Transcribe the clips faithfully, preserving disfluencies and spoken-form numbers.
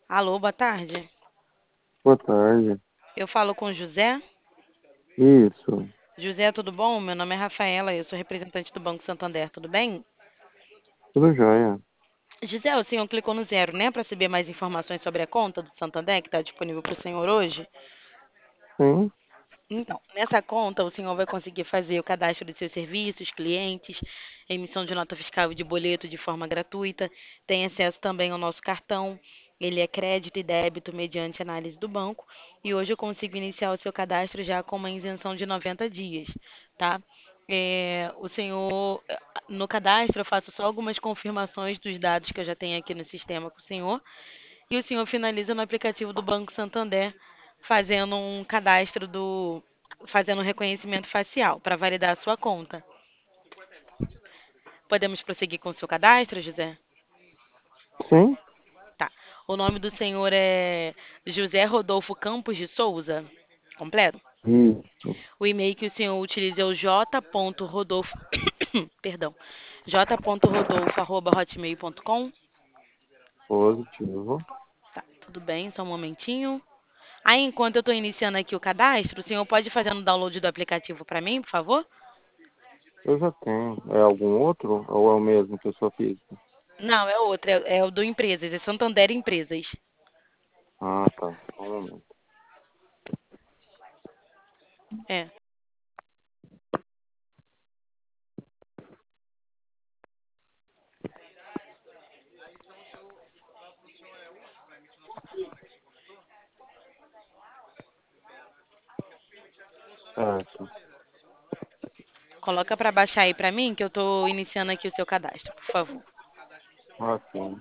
Alô, boa tarde. Boa tarde. Eu falo com o José. Isso, José, tudo bom? Meu nome é Rafaela, eu sou representante do Banco Santander, tudo bem? tudo jóia. José, o senhor clicou no zero, né, para saber mais informações sobre a conta do Santander que está disponível para o senhor hoje? Sim, Então, nessa conta, o senhor vai conseguir fazer o cadastro dos seus serviços, clientes, emissão de nota fiscal e de boleto de forma gratuita. Tem acesso também ao nosso cartão. Ele é crédito e débito mediante análise do banco. E hoje eu consigo iniciar o seu cadastro já com uma isenção de noventa dias, tá? É, o senhor, no cadastro, eu faço só algumas confirmações dos dados que eu já tenho aqui no sistema com o senhor. E o senhor finaliza no aplicativo do Banco Santander, fazendo um cadastro do, fazendo um reconhecimento facial para validar a sua conta. Podemos prosseguir com o seu cadastro, José? sim, Tá. O nome do senhor é José Rodolfo Campos de Souza. Completo? isso, O e-mail que o senhor utiliza é o j.rodolfo, perdão, j.rodolfo@hotmail.com. positivo. Tá, tudo bem, só um momentinho. Aí, enquanto eu estou iniciando aqui o cadastro, o senhor pode fazer um download do aplicativo para mim, por favor? Eu já tenho. É algum outro ou é o mesmo, pessoa física? Não, é outro, é, é o do Empresas, é Santander Empresas. Ah, tá. Só um momento. É. Certo. Coloca para baixar aí para mim, que eu estou iniciando aqui o seu cadastro, por favor. Ok.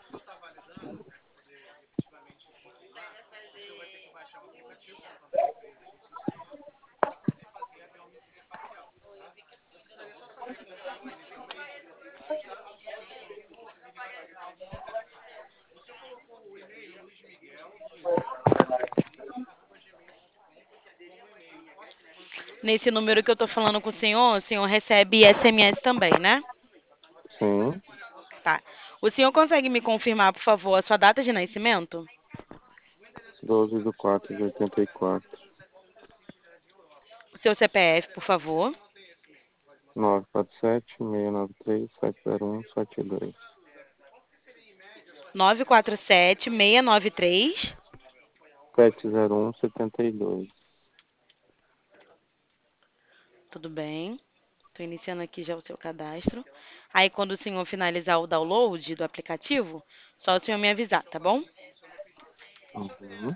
Nesse número que eu estou falando com o senhor, o senhor recebe S M S também, né? Sim, Tá. O senhor consegue me confirmar, por favor, a sua data de nascimento? doze de quatro de oitenta e quatro. O seu C P F, por favor. nove quatro sete, seis nove três, sete zero um, sete dois. nove quatro sete, seis nove três. sete zero um, setenta e dois. Tudo bem. Estou iniciando aqui já o seu cadastro. Aí, quando o senhor finalizar o download do aplicativo, só o senhor me avisar, tá bom? Uhum.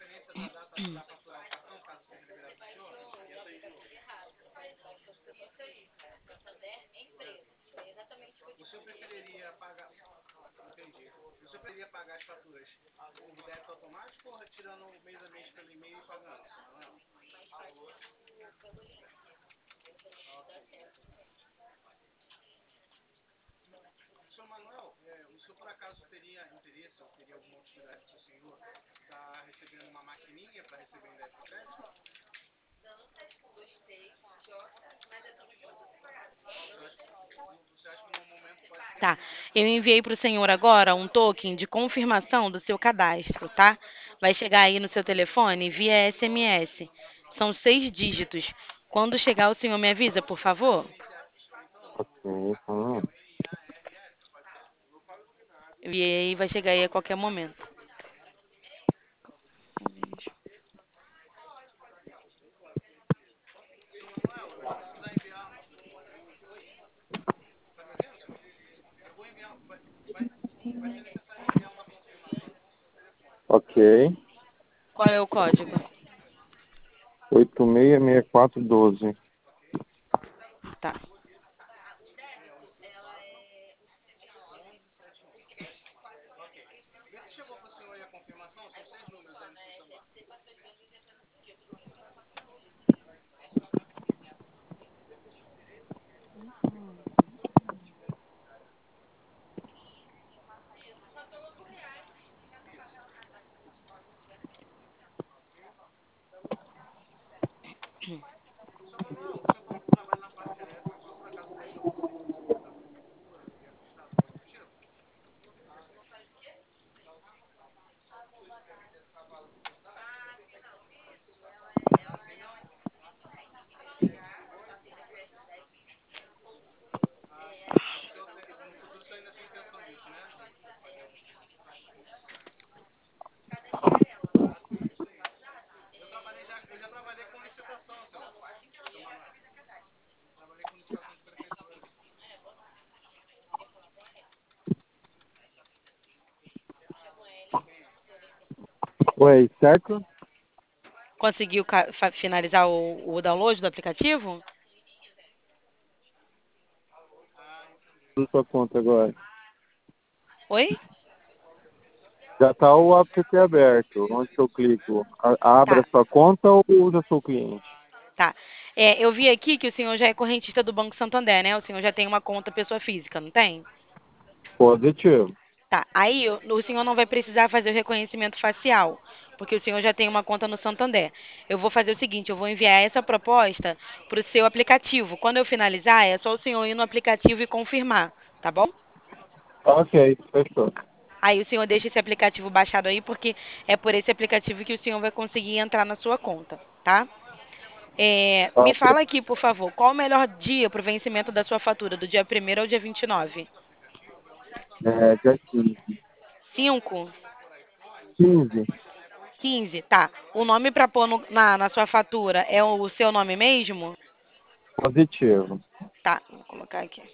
Tá. Eu enviei para o senhor agora um token de confirmação do seu cadastro, tá? Vai chegar aí no seu telefone via S M S. São seis dígitos. Quando chegar, o senhor me avisa, por favor? Ok, só um momento. E aí vai chegar aí a qualquer momento. Ok. Qual é o código? oito seis seis quatro um dois. Tá. Oi, certo? Conseguiu ca- fa- finalizar o, o download do aplicativo? Na sua conta agora. Oi? Já está o app aberto. Onde que eu clico? A- Abra Tá, sua conta ou usa seu cliente? tá. É, eu vi aqui que o senhor já é correntista do Banco Santander, né? O senhor já tem uma conta pessoa física, não tem? Positivo. Tá. Aí o o senhor não vai precisar fazer o reconhecimento facial, porque o senhor já tem uma conta no Santander. Eu vou fazer o seguinte, eu vou enviar essa proposta para o seu aplicativo. Quando eu finalizar, é só o senhor ir no aplicativo e confirmar, tá bom? Ok, fechou. Aí o senhor deixa esse aplicativo baixado aí, porque é por esse aplicativo que o senhor vai conseguir entrar na sua conta, tá? É, me Ok. fala aqui, por favor, qual o melhor dia para o vencimento da sua fatura, do dia primeiro ao dia vinte e nove? É, dia quinze. Cinco, quinze. quinze, tá. O nome para pôr no- na, na sua fatura é o seu nome mesmo? Positivo. Tá, vou colocar aqui.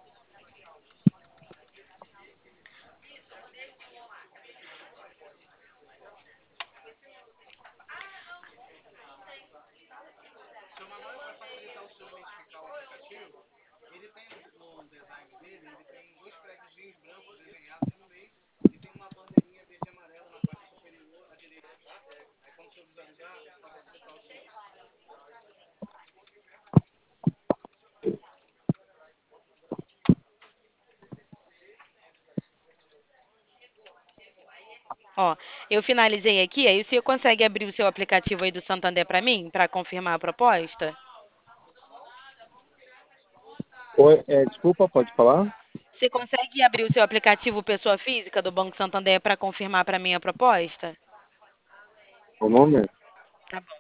Ó, eu finalizei aqui, aí o senhor consegue abrir o seu aplicativo aí do Santander para mim, para confirmar a proposta? Oi, é, desculpa, pode falar? Você consegue abrir o seu aplicativo pessoa física do Banco Santander para confirmar para mim a proposta? Um momento. Tá bom.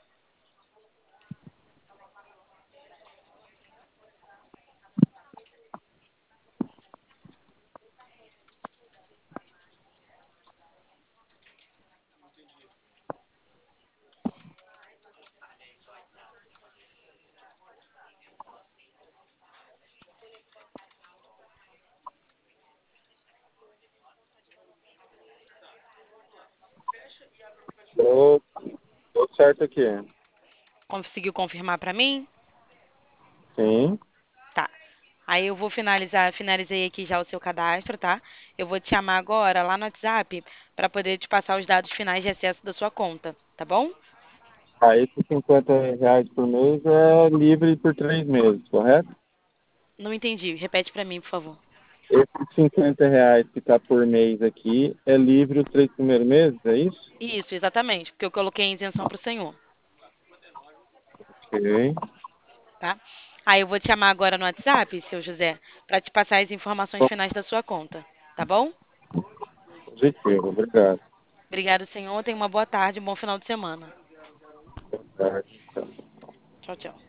Deu, deu certo aqui. Conseguiu confirmar para mim? Sim. Tá. Aí eu vou finalizar, finalizei aqui já o seu cadastro, tá? Eu vou te chamar agora lá no WhatsApp para poder te passar os dados finais de acesso da sua conta, tá bom? Aí esses cinquenta reais por mês é livre por três meses, correto? Não entendi. Repete para mim, por favor. Esses cinquenta reais que está por mês aqui é livre os três primeiros meses, é isso? Isso, exatamente, porque eu coloquei a isenção para o senhor, Ok. tá? Aí eu vou te chamar agora no WhatsApp, seu José, para te passar as informações Bom, finais da sua conta, tá bom? positivo, obrigado. Obrigado, senhor. Tenha uma boa tarde, um bom final de semana. Boa tarde. Tchau. Tchau, tchau.